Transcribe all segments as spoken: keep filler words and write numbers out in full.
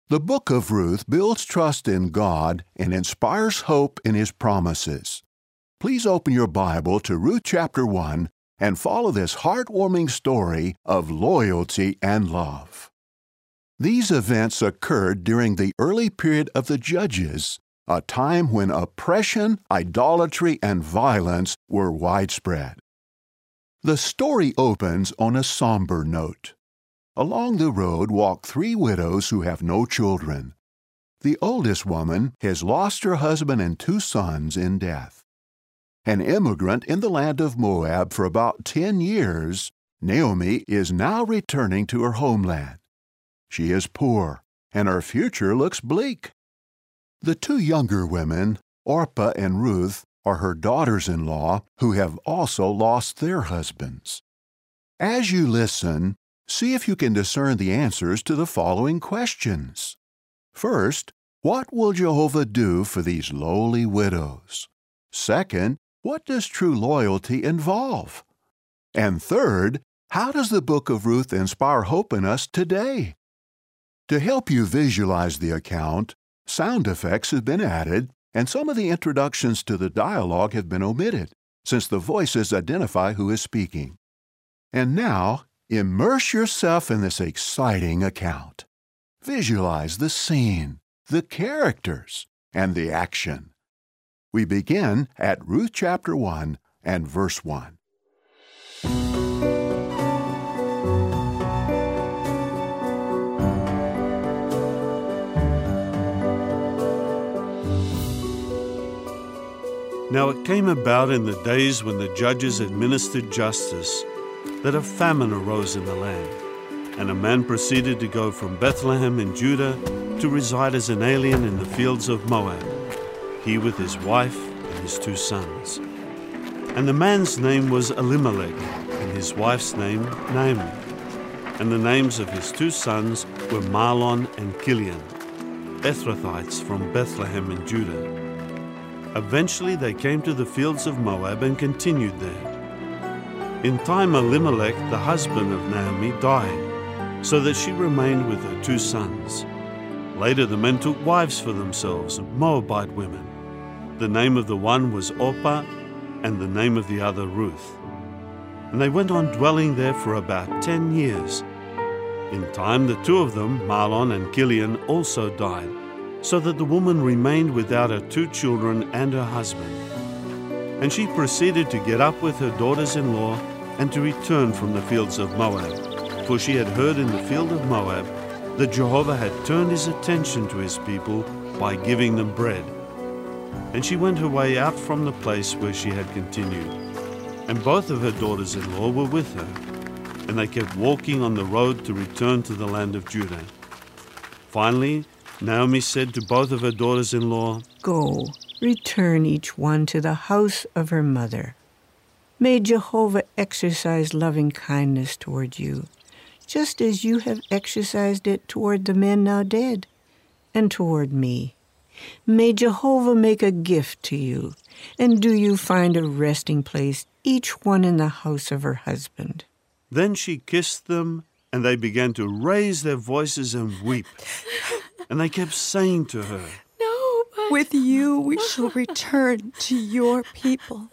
The book of Ruth builds trust in God and inspires hope in His promises. Please open your Bible to Ruth chapter one and follow this heartwarming story of loyalty and love. These events occurred during the early period of the Judges, a time when oppression, idolatry, and violence were widespread. The story opens on a somber note. Along the road walk three widows who have no children. The oldest woman has lost her husband and two sons in death. An immigrant in the land of Moab for about ten years, Naomi is now returning to her homeland. She is poor, and her future looks bleak. The two younger women, Orpah and Ruth, are her daughters-in-law who have also lost their husbands. As you listen, see if you can discern the answers to the following questions. First, what will Jehovah do for these lowly widows? Second, what does true loyalty involve? And third, how does the book of Ruth inspire hope in us today? To help you visualize the account, sound effects have been added, and some of the introductions to the dialogue have been omitted, since the voices identify who is speaking. And now, immerse yourself in this exciting account. Visualize the scene, the characters, and the action. We begin at Ruth chapter one and verse one. Now it came about in the days when the judges administered justice that a famine arose in the land, and a man proceeded to go from Bethlehem in Judah to reside as an alien in the fields of Moab, he with his wife and his two sons. And the man's name was Elimelech, and his wife's name Naomi. And the names of his two sons were Mahlon and Chilion, Ephrathites from Bethlehem in Judah. Eventually they came to the fields of Moab and continued there. In time Elimelech, the husband of Naomi, died, so that she remained with her two sons. Later the men took wives for themselves, Moabite women. The name of the one was Orpah, and the name of the other Ruth. And they went on dwelling there for about ten years. In time the two of them, Mahlon and Chilion, also died, so that the woman remained without her two children and her husband. And she proceeded to get up with her daughters-in-law and to return from the fields of Moab, for she had heard in the field of Moab that Jehovah had turned his attention to his people by giving them bread. And she went her way out from the place where she had continued. And both of her daughters-in-law were with her, and they kept walking on the road to return to the land of Judah. Finally, Naomi said to both of her daughters-in-law, "Go, return each one to the house of her mother. May Jehovah exercise loving kindness toward you, just as you have exercised it toward the men now dead, and toward me. May Jehovah make a gift to you, and do you find a resting place, each one in the house of her husband." Then she kissed them, and they began to raise their voices and weep. And they kept saying to her, "No, but with you we shall return to your people."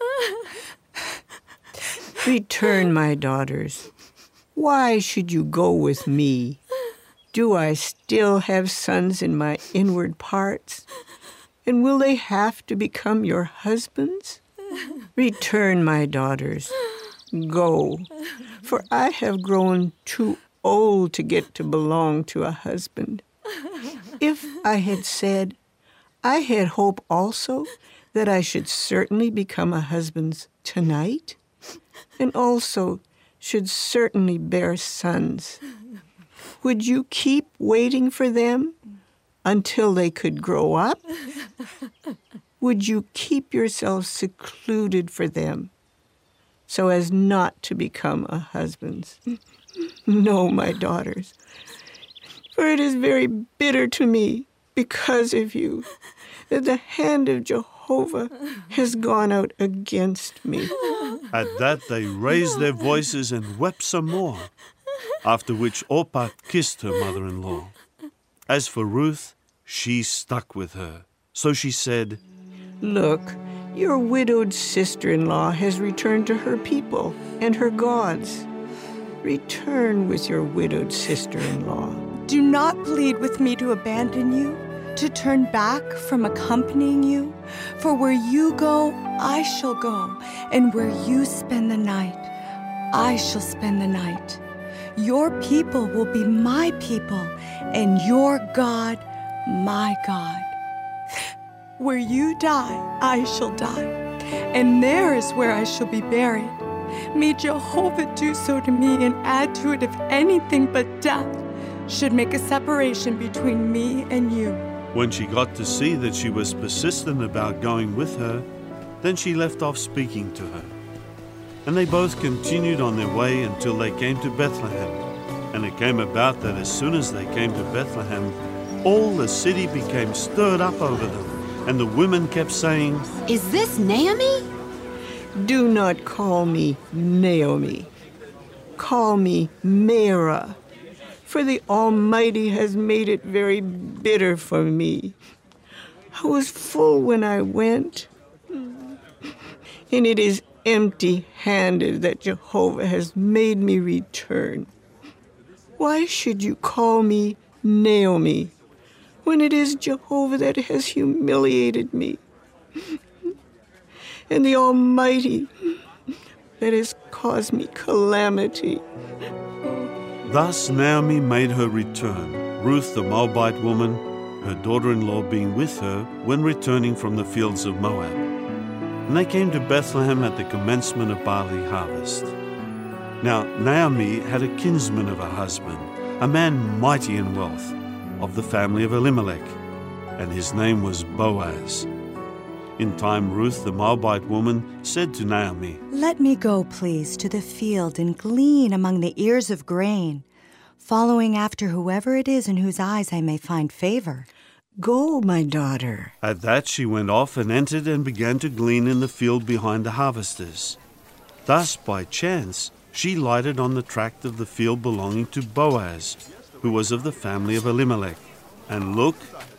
"Return, my daughters. Why should you go with me? Do I still have sons in my inward parts? And will they have to become your husbands? Return, my daughters. Go, for I have grown too old to get to belong to a husband. If I had said, I had hope also that I should certainly become a husband tonight, and also should certainly bear sons, would you keep waiting for them until they could grow up? Would you keep yourself secluded for them so as not to become a husband? No, my daughters, for it is very bitter to me because of you that the hand of Jehovah has gone out against me." At that they raised their voices and wept some more, after which Orpah kissed her mother-in-law. As for Ruth, she stuck with her. So she said, "Look, your widowed sister-in-law has returned to her people and her gods. Return with your widowed sister-in-law." Do not plead with me to abandon you, to turn back from accompanying you. For where you go, I shall go, and where you spend the night, I shall spend the night. Your people will be my people, and your God, my God. Where you die, I shall die, and there is where I shall be buried. May Jehovah do so to me and add to it if anything but death should make a separation between me and you. When she got to see that she was persistent about going with her, then she left off speaking to her. And they both continued on their way until they came to Bethlehem. And it came about that as soon as they came to Bethlehem, all the city became stirred up over them. And the women kept saying, "Is this Naomi?" Do not call me Naomi. Call me Mara, for the Almighty has made it very bitter for me. I was full when I went, and it is empty-handed that Jehovah has made me return. Why should you call me Naomi, when it is Jehovah that has humiliated me, and the Almighty that has caused me calamity?" Thus Naomi made her return, Ruth the Moabite woman, her daughter-in-law being with her when returning from the fields of Moab. And they came to Bethlehem at the commencement of barley harvest. Now Naomi had a kinsman of her husband, a man mighty in wealth, of the family of Elimelech, and his name was Boaz. In time Ruth the Moabite woman said to Naomi, "Let me go, please, to the field and glean among the ears of grain, following after whoever it is in whose eyes I may find favor." "Go, my daughter." At that she went off and entered and began to glean in the field behind the harvesters. Thus, by chance, she lighted on the tract of the field belonging to Boaz, who was of the family of Elimelech. And look,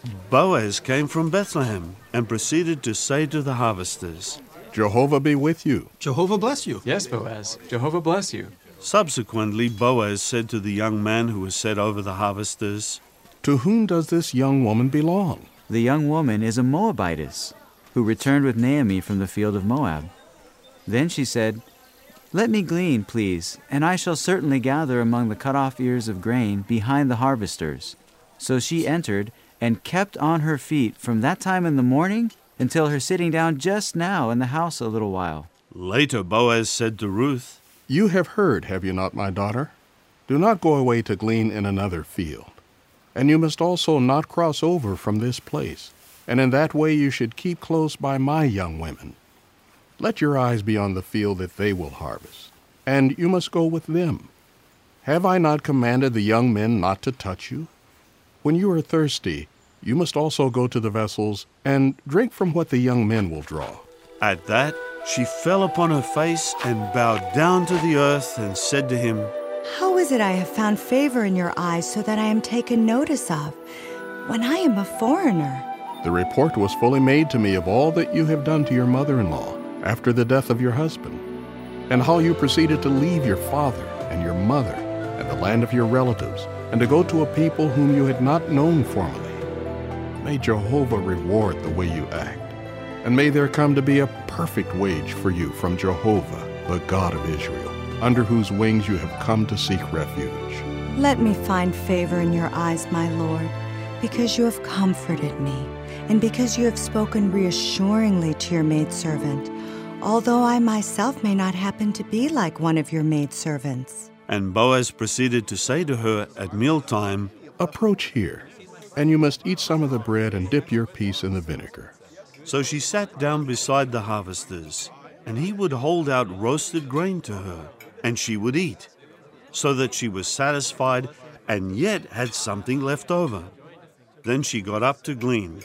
Boaz came from Bethlehem and proceeded to say to the harvesters, "Jehovah be with you." Jehovah bless you. Yes, Boaz. Jehovah bless you. Subsequently, Boaz said to the young man who was set over the harvesters, "To whom does this young woman belong?" The young woman is a Moabitess, who returned with Naomi from the field of Moab. Then she said, "Let me glean, please, and I shall certainly gather among the cut-off ears of grain behind the harvesters." So she entered and kept on her feet from that time in the morning until her sitting down just now in the house a little while. Later Boaz said to Ruth, "You have heard, have you not, my daughter? Do not go away to glean in another field. And you must also not cross over from this place, and in that way you should keep close by my young women. Let your eyes be on the field that they will harvest, and you must go with them. Have I not commanded the young men not to touch you? When you are thirsty, you must also go to the vessels and drink from what the young men will draw." At that she fell upon her face and bowed down to the earth and said to him, "How is it I have found favor in your eyes so that I am taken notice of, when I am a foreigner?" The report was fully made to me of all that you have done to your mother-in-law after the death of your husband, and how you proceeded to leave your father and your mother and the land of your relatives, and to go to a people whom you had not known formerly. May Jehovah reward the way you act, and may there come to be a perfect wage for you from Jehovah, the God of Israel, under whose wings you have come to seek refuge." Let me find favor in your eyes, my Lord, because you have comforted me, and because you have spoken reassuringly to your maidservant, although I myself may not happen to be like one of your maidservants. And Boaz proceeded to say to her at mealtime, "Approach here, and you must eat some of the bread and dip your piece in the vinegar." So she sat down beside the harvesters, and he would hold out roasted grain to her, and she would eat, so that she was satisfied and yet had something left over. Then she got up to glean.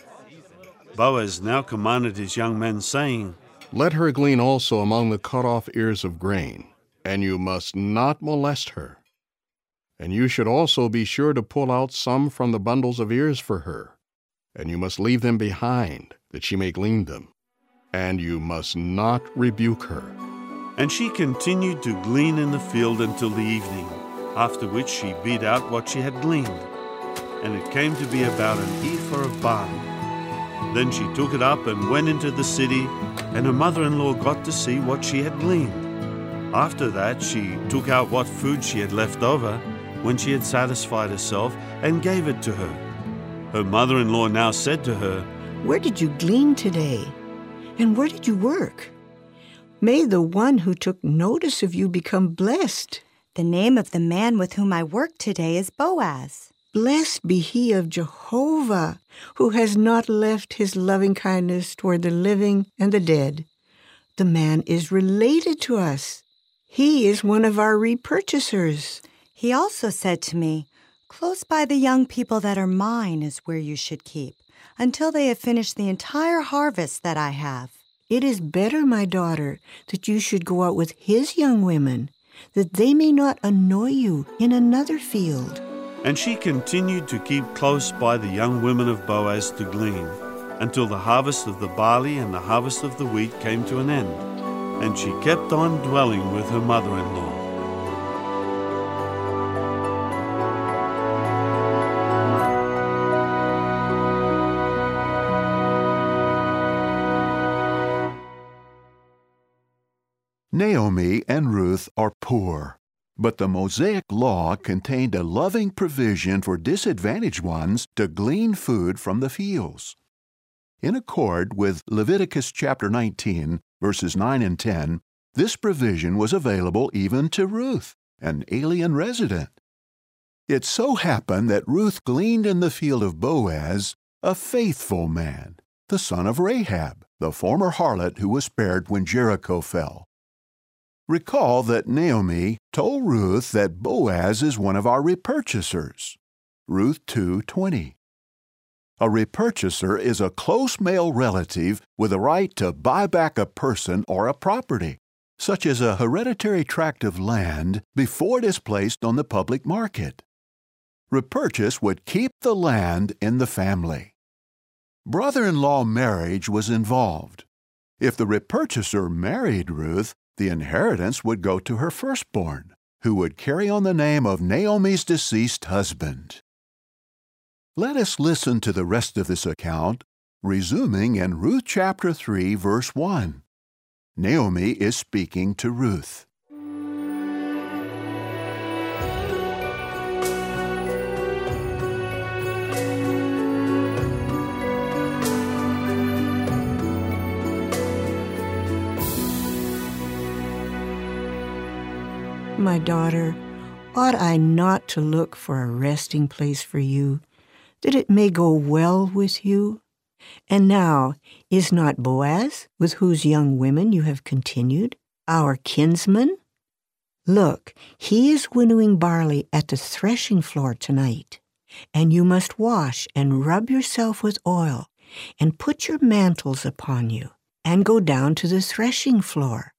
Boaz now commanded his young men, saying, "Let her glean also among the cut-off ears of grain, and you must not molest her." And you should also be sure to pull out some from the bundles of ears for her, and you must leave them behind, that she may glean them. And you must not rebuke her. And she continued to glean in the field until the evening, after which she beat out what she had gleaned. And it came to be about an ephah of barley. Then she took it up and went into the city, and her mother-in-law got to see what she had gleaned. After that she took out what food she had left over, when she had satisfied herself, and gave it to her. Her mother-in-law now said to her, "Where did you glean today? And where did you work? May the one who took notice of you become blessed." The name of the man with whom I work today is Boaz. Blessed be he of Jehovah, who has not left his loving kindness toward the living and the dead. The man is related to us. He is one of our repurchasers. He also said to me, "Close by the young people that are mine is where you should keep, until they have finished the entire harvest that I have." It is better, my daughter, that you should go out with his young women, that they may not annoy you in another field. And she continued to keep close by the young women of Boaz to glean, until the harvest of the barley and the harvest of the wheat came to an end. And she kept on dwelling with her mother-in-law. Naomi and Ruth are poor, but the Mosaic Law contained a loving provision for disadvantaged ones to glean food from the fields. In accord with Leviticus chapter nineteen, verses nine and ten, this provision was available even to Ruth, an alien resident. It so happened that Ruth gleaned in the field of Boaz, a faithful man, the son of Rahab, the former harlot who was spared when Jericho fell. Recall that Naomi told Ruth that Boaz is one of our repurchasers. Ruth two twenty. A repurchaser is a close male relative with a right to buy back a person or a property, such as a hereditary tract of land, before it is placed on the public market. Repurchase would keep the land in the family. Brother-in-law marriage was involved. If the repurchaser married Ruth, the inheritance would go to her firstborn, who would carry on the name of Naomi's deceased husband. Let us listen to the rest of this account, resuming in Ruth chapter three, verse one. Naomi is speaking to Ruth. My daughter, ought I not to look for a resting place for you, that it may go well with you? And now, is not Boaz, with whose young women you have continued, our kinsman? Look, he is winnowing barley at the threshing floor tonight, and you must wash and rub yourself with oil, and put your mantles upon you, and go down to the threshing floor.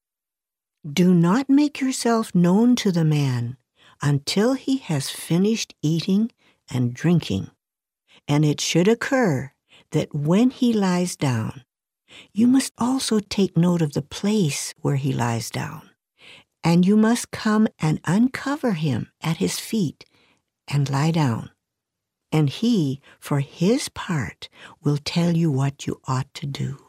Do not make yourself known to the man until he has finished eating and drinking. And it should occur that when he lies down, you must also take note of the place where he lies down, and you must come and uncover him at his feet and lie down. And he, for his part, will tell you what you ought to do.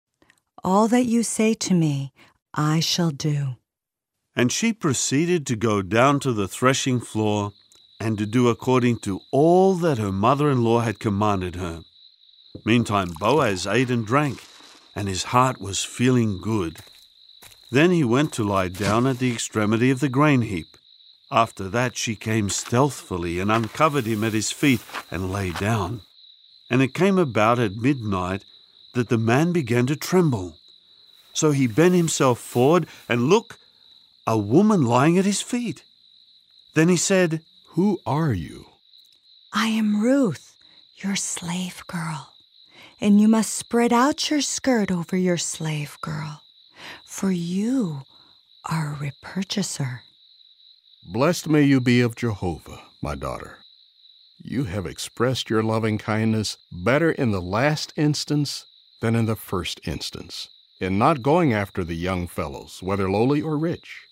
All that you say to me, I shall do. And she proceeded to go down to the threshing floor and to do according to all that her mother-in-law had commanded her. Meantime Boaz ate and drank, and his heart was feeling good. Then he went to lie down at the extremity of the grain heap. After that she came stealthily and uncovered him at his feet and lay down. And it came about at midnight that the man began to tremble. So he bent himself forward, and look, a woman lying at his feet. Then he said, "Who are you?" I am Ruth, your slave girl, and you must spread out your skirt over your slave girl, for you are a repurchaser. Blessed may you be of Jehovah, my daughter. You have expressed your loving kindness better in the last instance than in the first instance, in not going after the young fellows, whether lowly or rich.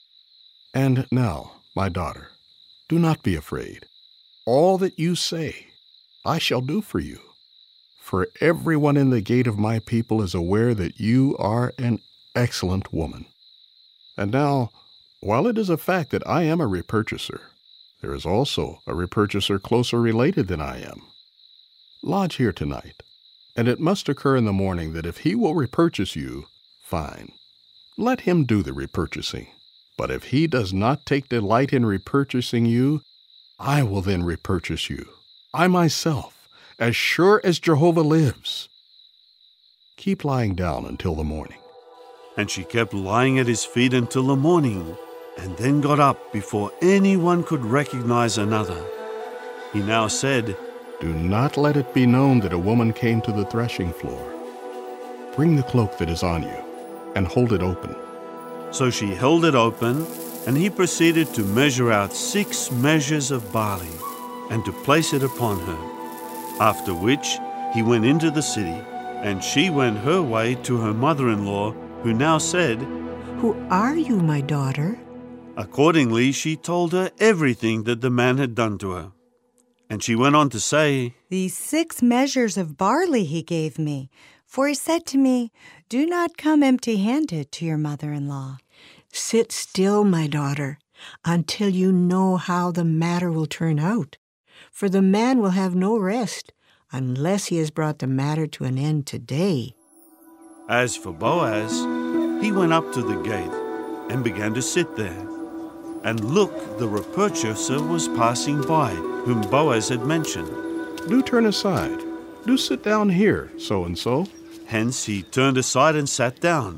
And now, my daughter, do not be afraid. All that you say, I shall do for you. For everyone in the gate of my people is aware that you are an excellent woman. And now, while it is a fact that I am a repurchaser, there is also a repurchaser closer related than I am. Lodge here tonight, and it must occur in the morning that if he will repurchase you, fine. Let him do the repurchasing. But if he does not take delight in repurchasing you, I will then repurchase you, I myself, as sure as Jehovah lives. Keep lying down until the morning. And she kept lying at his feet until the morning, and then got up before anyone could recognize another. He now said, Do not let it be known that a woman came to the threshing floor. Bring the cloak that is on you, and hold it open. So she held it open, and he proceeded to measure out six measures of barley, and to place it upon her. After which he went into the city, and she went her way to her mother-in-law, who now said, Who are you, my daughter? Accordingly she told her everything that the man had done to her. And she went on to say, These six measures of barley he gave me, for he said to me, Do not come empty-handed to your mother-in-law. Sit still, my daughter, until you know how the matter will turn out. For the man will have no rest unless he has brought the matter to an end today. As for Boaz, he went up to the gate and began to sit there. And look, the repurchaser was passing by, whom Boaz had mentioned. Do turn aside. Do sit down here, so-and-so. Hence he turned aside and sat down.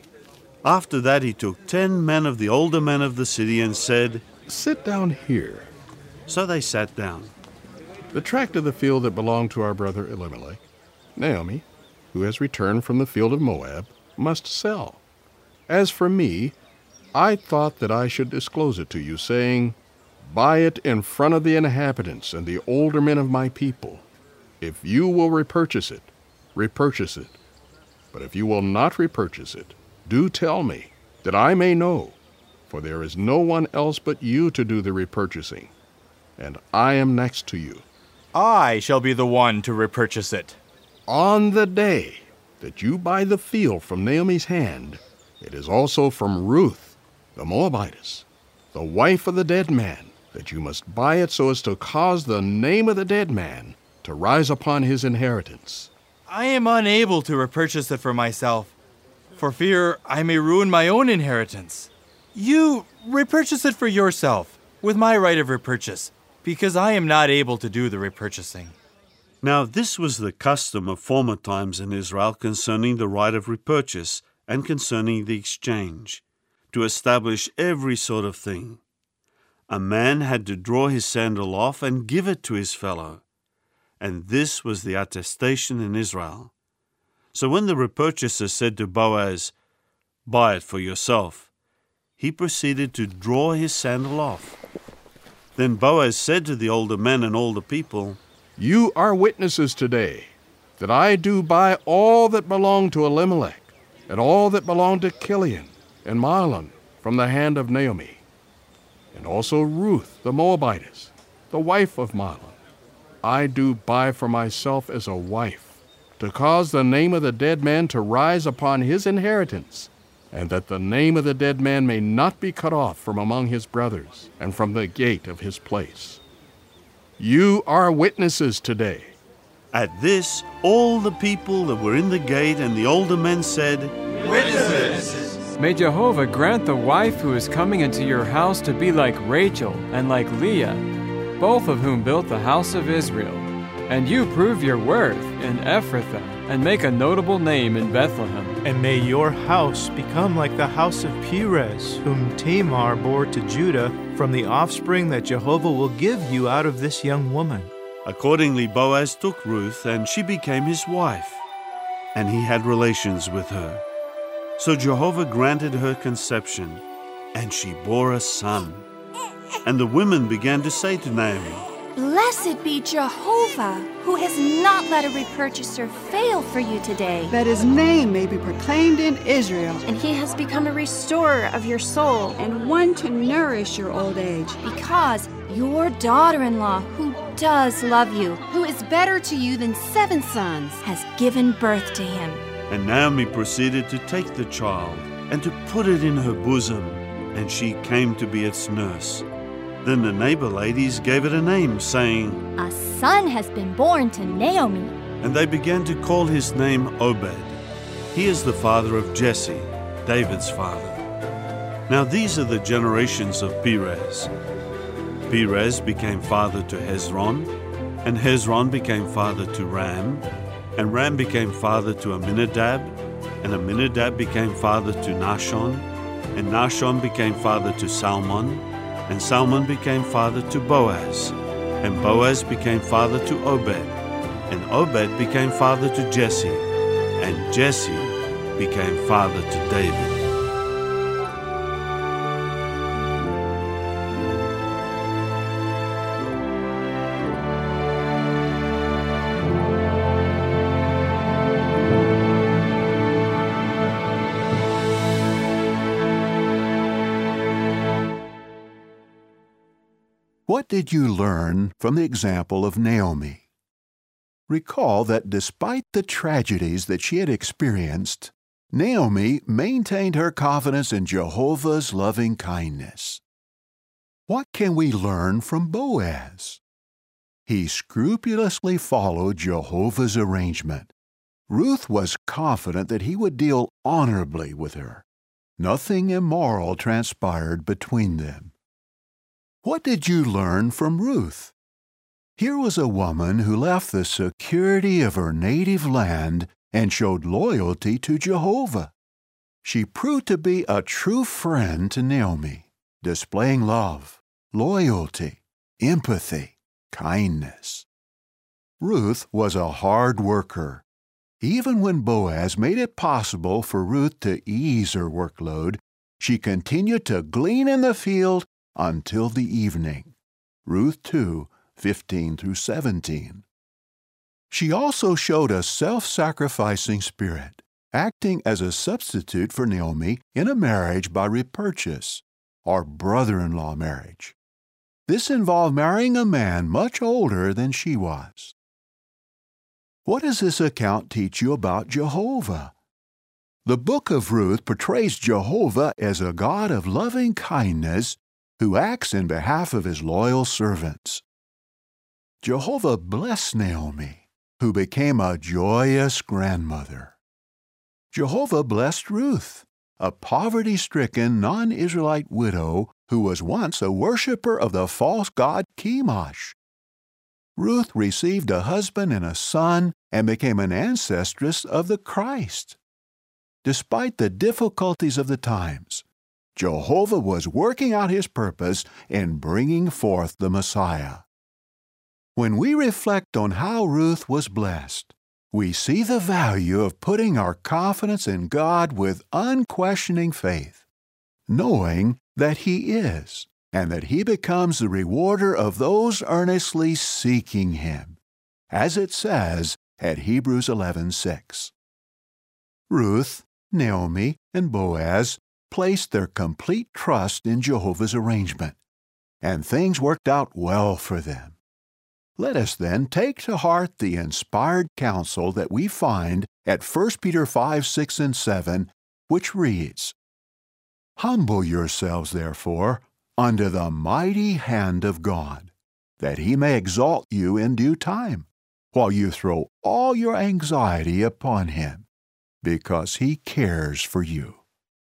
After that he took ten men of the older men of the city and said, Sit down here. So they sat down. The tract of the field that belonged to our brother Elimelech, Naomi, who has returned from the field of Moab, must sell. As for me, I thought that I should disclose it to you, saying, Buy it in front of the inhabitants and the older men of my people. If you will repurchase it, repurchase it. But if you will not repurchase it, do tell me, that I may know, for there is no one else but you to do the repurchasing, and I am next to you. I shall be the one to repurchase it. On the day that you buy the field from Naomi's hand, it is also from Ruth, the Moabitess, the wife of the dead man, that you must buy it so as to cause the name of the dead man to rise upon his inheritance. I am unable to repurchase it for myself, for fear I may ruin my own inheritance. You repurchase it for yourself, with my right of repurchase, because I am not able to do the repurchasing. Now this was the custom of former times in Israel concerning the right of repurchase and concerning the exchange, to establish every sort of thing. A man had to draw his sandal off and give it to his fellow, and this was the attestation in Israel. So when the repurchaser said to Boaz, Buy it for yourself, he proceeded to draw his sandal off. Then Boaz said to the older men and all the people, You are witnesses today that I do buy all that belonged to Elimelech, and all that belonged to Chilion and Mahlon from the hand of Naomi, and also Ruth the Moabitess, the wife of Mahlon. I do buy for myself as a wife, to cause the name of the dead man to rise upon his inheritance, and that the name of the dead man may not be cut off from among his brothers and from the gate of his place. You are witnesses today. At this, all the people that were in the gate and the older men said, Witnesses! May Jehovah grant the wife who is coming into your house to be like Rachel and like Leah, both of whom built the house of Israel. And you prove your worth in Ephrathah, and make a notable name in Bethlehem. And may your house become like the house of Perez, whom Tamar bore to Judah, from the offspring that Jehovah will give you out of this young woman. Accordingly Boaz took Ruth, and she became his wife, and he had relations with her. So Jehovah granted her conception, and she bore a son. And the women began to say to Naomi, Blessed be Jehovah, who has not let a repurchaser fail for you today. That his name may be proclaimed in Israel. And he has become a restorer of your soul, and one to nourish your old age. Because your daughter-in-law, who does love you, who is better to you than seven sons, has given birth to him. And Naomi proceeded to take the child and to put it in her bosom, and she came to be its nurse. Then the neighbor ladies gave it a name, saying, A son has been born to Naomi. And they began to call his name Obed. He is the father of Jesse, David's father. Now these are the generations of Perez. Perez became father to Hezron, and Hezron became father to Ram, and Ram became father to Amminadab, and Amminadab became father to Nahshon, and Nahshon became father to Salmon, and Salmon became father to Boaz, and Boaz became father to Obed, and Obed became father to Jesse, and Jesse became father to David. What did you learn from the example of Naomi? Recall that despite the tragedies that she had experienced, Naomi maintained her confidence in Jehovah's loving kindness. What can we learn from Boaz? He scrupulously followed Jehovah's arrangement. Ruth was confident that he would deal honorably with her. Nothing immoral transpired between them. What did you learn from Ruth? Here was a woman who left the security of her native land and showed loyalty to Jehovah. She proved to be a true friend to Naomi, displaying love, loyalty, empathy, kindness. Ruth was a hard worker. Even when Boaz made it possible for Ruth to ease her workload, she continued to glean in the field until the evening. Ruth two, fifteen through seventeen. She also showed a self-sacrificing spirit, acting as a substitute for Naomi in a marriage by repurchase, or brother-in-law marriage. This involved marrying a man much older than she was. What does this account teach you about Jehovah? The book of Ruth portrays Jehovah as a God of loving kindness who acts in behalf of his loyal servants. Jehovah blessed Naomi, who became a joyous grandmother. Jehovah blessed Ruth, a poverty-stricken non-Israelite widow who was once a worshiper of the false god Chemosh. Ruth received a husband and a son and became an ancestress of the Christ. Despite the difficulties of the times, Jehovah was working out his purpose in bringing forth the Messiah. When we reflect on how Ruth was blessed, we see the value of putting our confidence in God with unquestioning faith, knowing that He is, and that He becomes the rewarder of those earnestly seeking Him, as it says at Hebrews eleven six. Ruth, Naomi, and Boaz placed their complete trust in Jehovah's arrangement, and things worked out well for them. Let us then take to heart the inspired counsel that we find at First Peter five, six, and seven, which reads, Humble yourselves, therefore, under the mighty hand of God, that He may exalt you in due time, while you throw all your anxiety upon Him, because He cares for you.